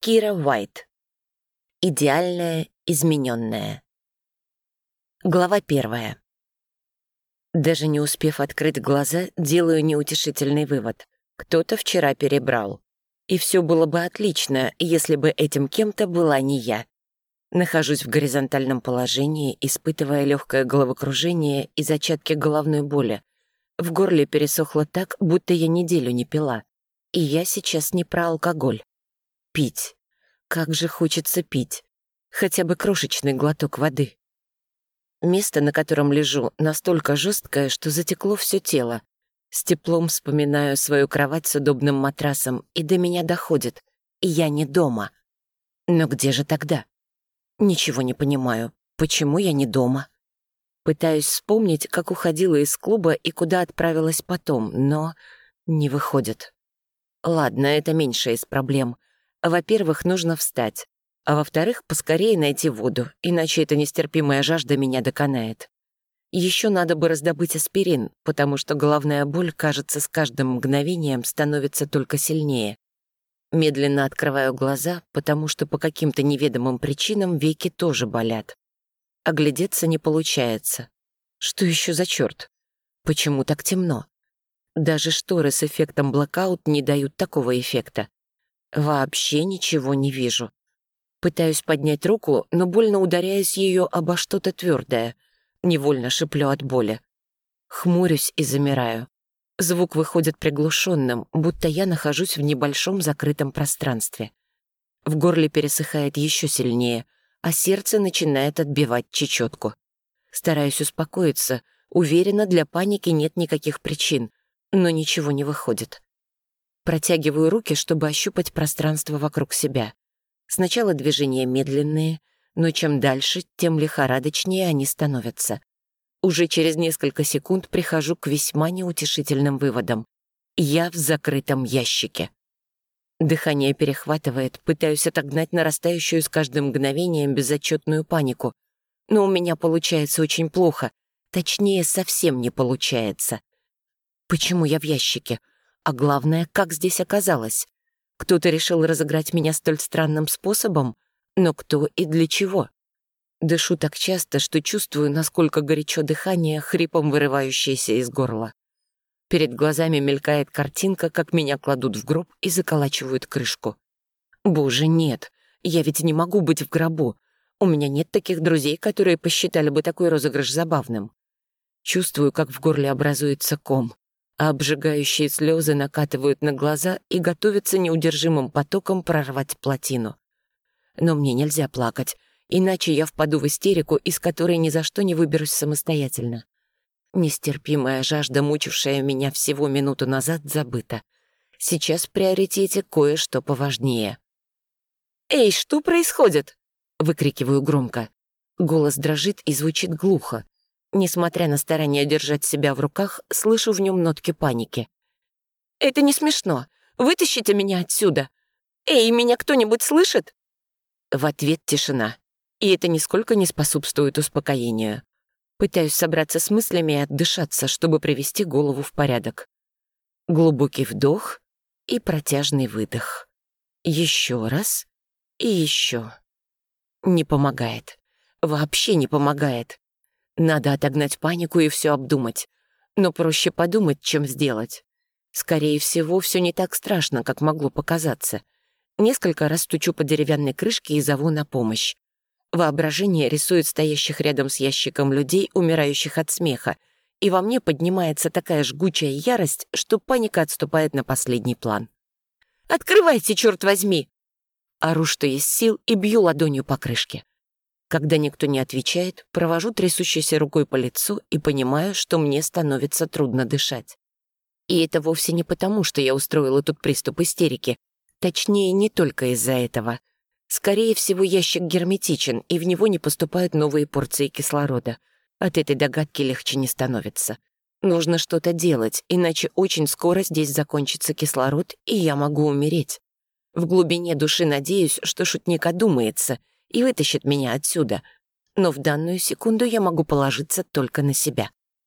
Кира Уайт. Идеальная измененная. Глава 1. Даже не успев открыть глаза, делаю неутешительный вывод. Кто-то вчера перебрал. И все было бы отлично, если бы этим кем-то была не я. Нахожусь в горизонтальном положении, испытывая легкое головокружение и зачатки головной боли. В горле пересохло так, будто я неделю не пила. И я сейчас не про алкоголь. Пить. Как же хочется пить. Хотя бы крошечный глоток воды. Место, на котором лежу, настолько жесткое, что затекло все тело. С теплом вспоминаю свою кровать с удобным матрасом, и до меня доходит. И я не дома. Но где же тогда? Ничего не понимаю. Почему я не дома? Пытаюсь вспомнить, как уходила из клуба и куда отправилась потом, но не выходит. Ладно, это меньшая из проблем. Во-первых, нужно встать. А во-вторых, поскорее найти воду, иначе эта нестерпимая жажда меня доконает. Еще надо бы раздобыть аспирин, потому что головная боль, кажется, с каждым мгновением становится только сильнее. Медленно открываю глаза, потому что по каким-то неведомым причинам веки тоже болят. Оглядеться не получается. Что еще за черт? Почему так темно? Даже шторы с эффектом блэкаут не дают такого эффекта. Вообще ничего не вижу. Пытаюсь поднять руку, но больно ударяюсь ее обо что-то твердое. Невольно шиплю от боли. Хмурюсь и замираю. Звук выходит приглушенным, будто я нахожусь в небольшом закрытом пространстве. В горле пересыхает еще сильнее, а сердце начинает отбивать чечетку. Стараюсь успокоиться. Уверена, для паники нет никаких причин, но ничего не выходит. Протягиваю руки, чтобы ощупать пространство вокруг себя. Сначала движения медленные, но чем дальше, тем лихорадочнее они становятся. Уже через несколько секунд прихожу к весьма неутешительным выводам. Я в закрытом ящике. Дыхание перехватывает, пытаюсь отогнать нарастающую с каждым мгновением безотчетную панику. Но у меня получается очень плохо. Точнее, совсем не получается. Почему я в ящике? А главное, как здесь оказалось? Кто-то решил разыграть меня столь странным способом? Но кто и для чего? Дышу так часто, что чувствую, насколько горячо дыхание, хрипом вырывающееся из горла. Перед глазами мелькает картинка, как меня кладут в гроб и заколачивают крышку. Боже, нет, я ведь не могу быть в гробу. У меня нет таких друзей, которые посчитали бы такой розыгрыш забавным. Чувствую, как в горле образуется ком, а обжигающие слезы накатывают на глаза и готовятся неудержимым потоком прорвать плотину. Но мне нельзя плакать, иначе я впаду в истерику, из которой ни за что не выберусь самостоятельно. Нестерпимая жажда, мучившая меня всего минуту назад, забыта. Сейчас в приоритете кое-что поважнее. «Эй, что происходит?» — выкрикиваю громко. Голос дрожит и звучит глухо. Несмотря на старание держать себя в руках, слышу в нем нотки паники. «Это не смешно. Вытащите меня отсюда. Эй, меня кто-нибудь слышит?» В ответ тишина. И это нисколько не способствует успокоению. Пытаюсь собраться с мыслями и отдышаться, чтобы привести голову в порядок. Глубокий вдох и протяжный выдох. Еще раз и еще. Не помогает. Вообще не помогает. Надо отогнать панику и все обдумать. Но проще подумать, чем сделать. Скорее всего, все не так страшно, как могло показаться. Несколько раз стучу по деревянной крышке и зову на помощь. Воображение рисует стоящих рядом с ящиком людей, умирающих от смеха, и во мне поднимается такая жгучая ярость, что паника отступает на последний план. «Открывайте, черт возьми!» Ору, что есть сил, и бью ладонью по крышке. Когда никто не отвечает, провожу трясущейся рукой по лицу и понимаю, что мне становится трудно дышать. И это вовсе не потому, что я устроила тут приступ истерики. Точнее, не только из-за этого. Скорее всего, ящик герметичен, и в него не поступают новые порции кислорода. От этой догадки легче не становится. Нужно что-то делать, иначе очень скоро здесь закончится кислород, и я могу умереть. В глубине души надеюсь, что шутник одумается и вытащит меня отсюда. Но в данную секунду я могу положиться только на себя.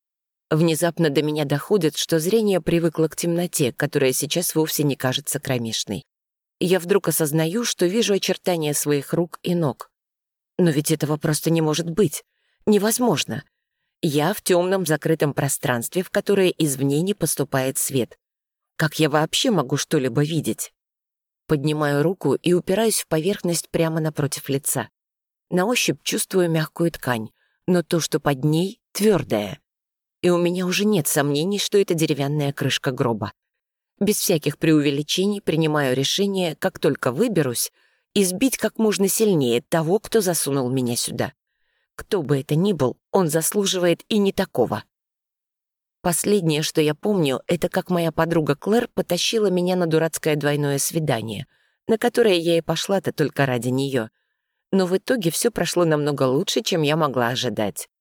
Внезапно до меня доходит, что зрение привыкло к темноте, которая сейчас вовсе не кажется кромешной. Я вдруг осознаю, что вижу очертания своих рук и ног. Но ведь этого просто не может быть. Невозможно. Я в темном закрытом пространстве, в которое извне не поступает свет. Как я вообще могу что-либо видеть? Поднимаю руку и упираюсь в поверхность прямо напротив лица. На ощупь чувствую мягкую ткань, но то, что под ней, твердое. И у меня уже нет сомнений, что это деревянная крышка гроба. Без всяких преувеличений принимаю решение, как только выберусь, избить как можно сильнее того, кто засунул меня сюда. Кто бы это ни был, он заслуживает и не такого. Последнее, что я помню, это как моя подруга Клэр потащила меня на дурацкое двойное свидание, на которое я и пошла-то только ради нее. Но в итоге все прошло намного лучше, чем я могла ожидать.